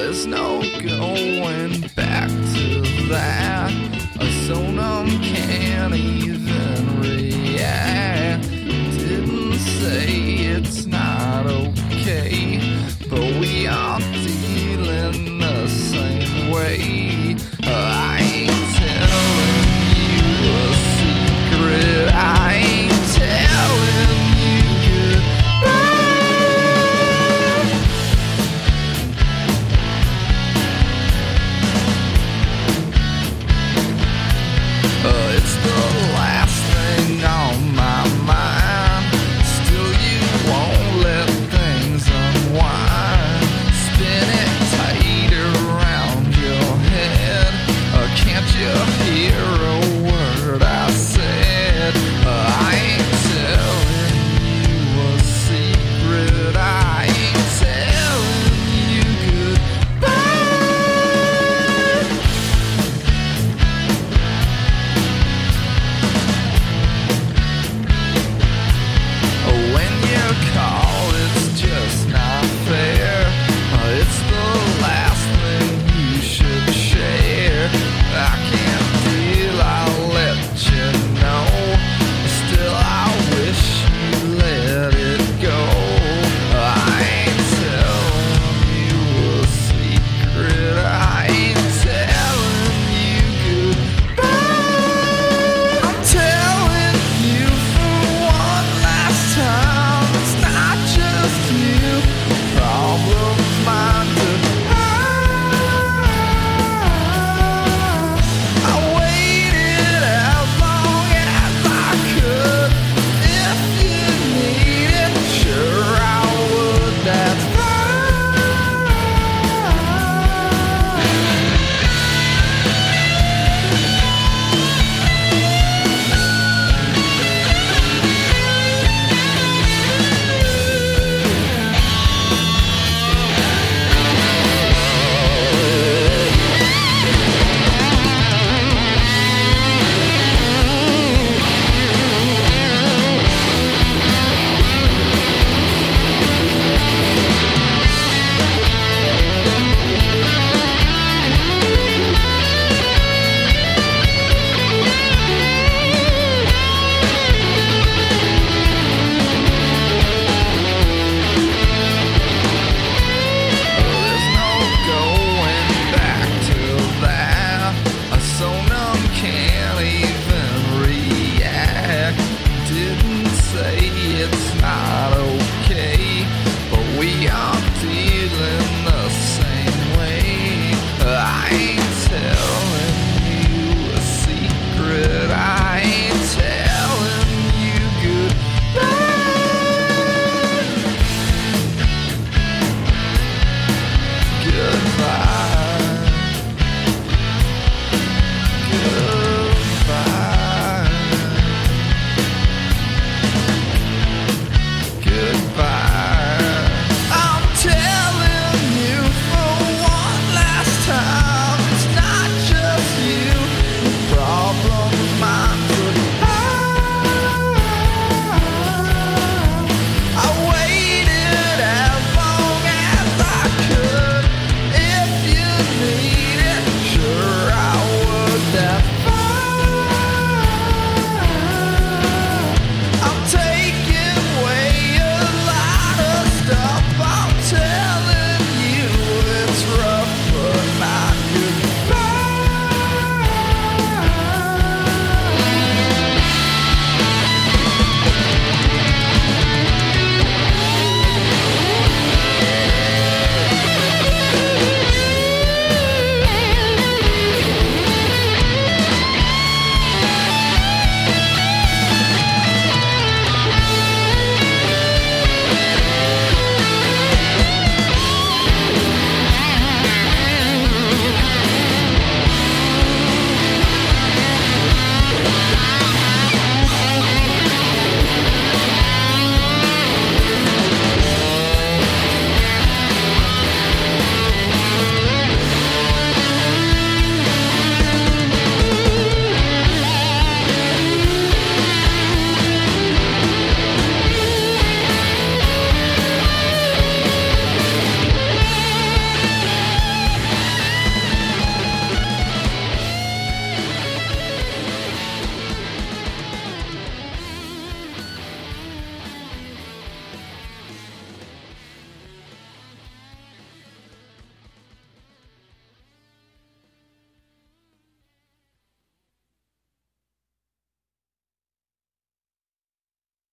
there's no going back to that. So numb can't even react. Didn't say it's not okay, but we are dealing the same way. I ain't telling you a secret. I ain't telling you goodbye. It's the last thing on my mind. Still you won't let things unwind. Spin it tight around your head. Can't you hear a word I said? I ain't telling you a secret. I ain't telling you goodbye. When you call, it's just not fair. It's the last thing you should share. I can't deal, I'll let you know. Still, I wish you'd let it go. I ain't telling you a secret. I ain't telling you goodbye. I'm telling you for one last time. It's not just you. Problems minded. I waited as long as I could. If you need it, sure I would. That's there's no going back to that. So numb can't even react. Didn't say it's not okay, but we are dealing